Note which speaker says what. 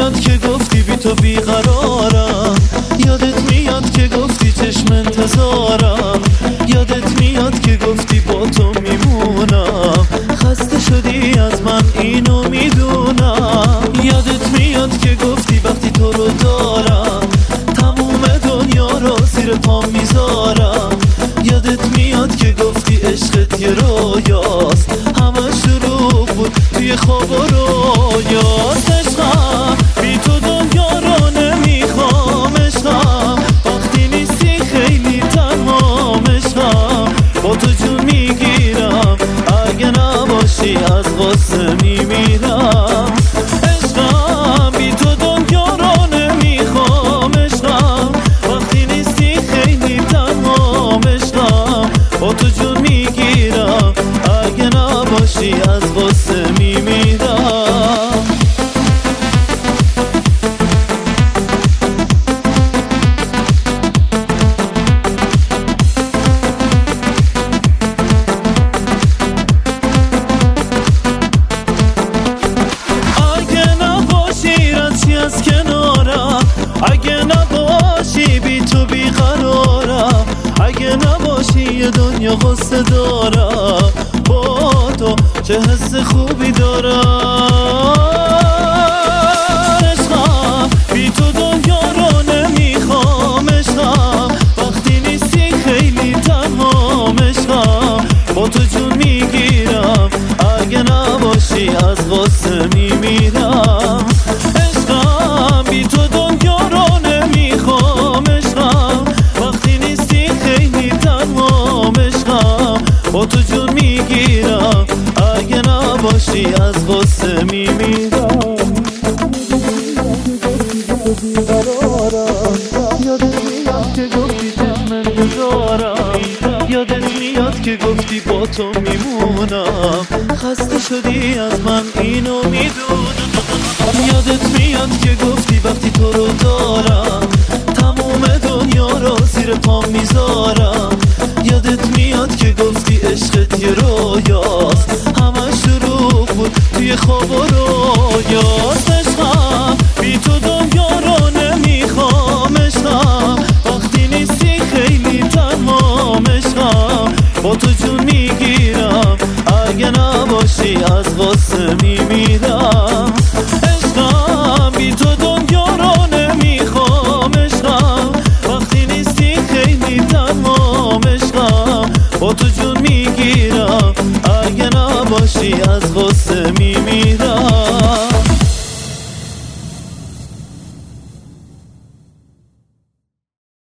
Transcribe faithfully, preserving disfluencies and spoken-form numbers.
Speaker 1: میاد که گفتی بی تو بیقرارم، یادت میاد که گفتی چشم انتظارم، یادت میاد که گفتی با تو میمونم، خسته شدی از من اینو میدونم. یادت میاد که گفتی وقتی تو رو دارم تموم دنیا رو زیر پام میذارم، یادت میاد که گفتی عشقت یه رویاست، همه شروع بود توی خواب و رویاست. عشقم بی تو دنیا رو نمیخوام، عشقم وقتی نیستی خیلی تنهام، عشقم با تو جون میگیرم اگه نباشی از غصه میمیرم. عشقم بی تو دنیا رو نمیخوام، عشقم وقتی نیستی خیلی تنهام، عشقم با تو جون میگیرم اگه نباشی از غصه میمیرم. از کنارم اگه نباشی بی تو بیقرارم، اگه نباشی یه دنیا غصه دارم، با تو چه حس خوبی دارم. عشقم بی تو دنیا رو نمیخوام، عشقم وقتی نیستی خیلی تنهام، عشقم با تو جون میگیرم اگه نباشی از غصه میمیرم. بی تو دنیا رو نمیخوام، عشقم وقتی نیستی خیلی تنهام، عشقم با تو جون میگیرم اگه نباشی از غصه میمیرم. یادت میاد که گفتی چشم انتظارم، یادت میاد که گفتی با تو میمونم، خسته شدی از من اینو میدونم. یادت میاد که گفتی وقتی تو رو دارم تموم دنیا رو زیر پام میذارم، یادت میاد که گفتی عشقت یه رویاست، همه شروع بود توی خواب و رویاست. عشقم بی تو دنیا رو نمیخوام، عشقم وقتی نیستی خیلی تنهام، عشقم با تو جون میگیرم اگه نباشی از غصه میمیرم. عشقم بی تو دنیا رو نمیخوام، عشقم وقتی نیستی خیلی تنهام، عشقم با تو جون میگیرم اگه نباشی از غصه میمیرم.